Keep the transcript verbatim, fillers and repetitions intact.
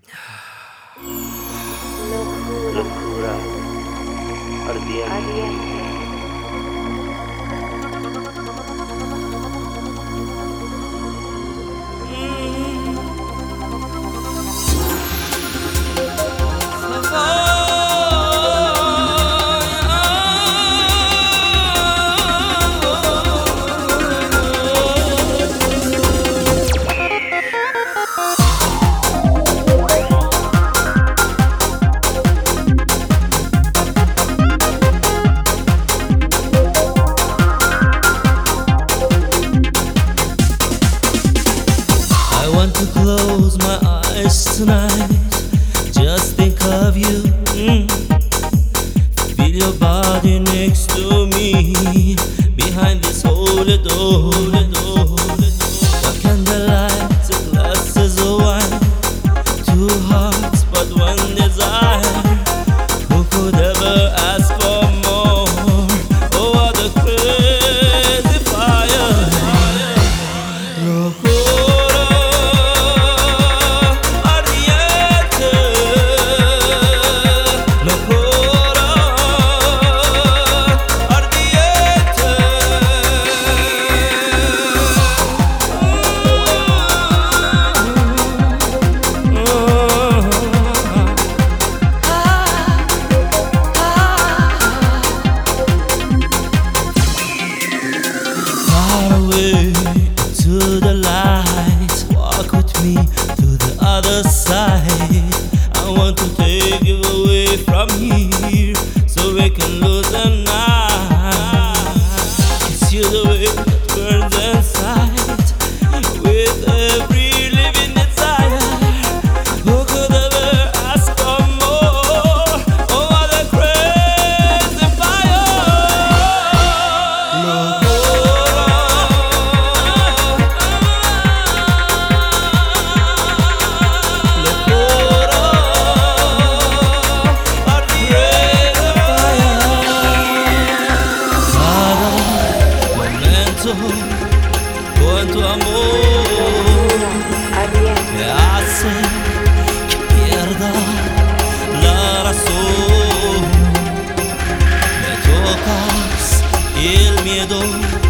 Locura, locura ardiente. ardiente. I want to close my eyes tonight, just think of you. Mm. Feel your body next to me, behind this holy door. The candlelight, the glasses of wine, two hearts but one desire. Who could ever ask for more? Oh, what a crazy fire! Locura ardiente, locura ardiente. Far away to the light, walk with me to the other side. I want to take you away from here, so we can lose the night. Kiss you the way that burns inside, with every living desire. Who could ever ask for more? Oh, what a crazy fire! Cuánto amor Ardiente. me hace que pierda la razón. Me tocas y el miedo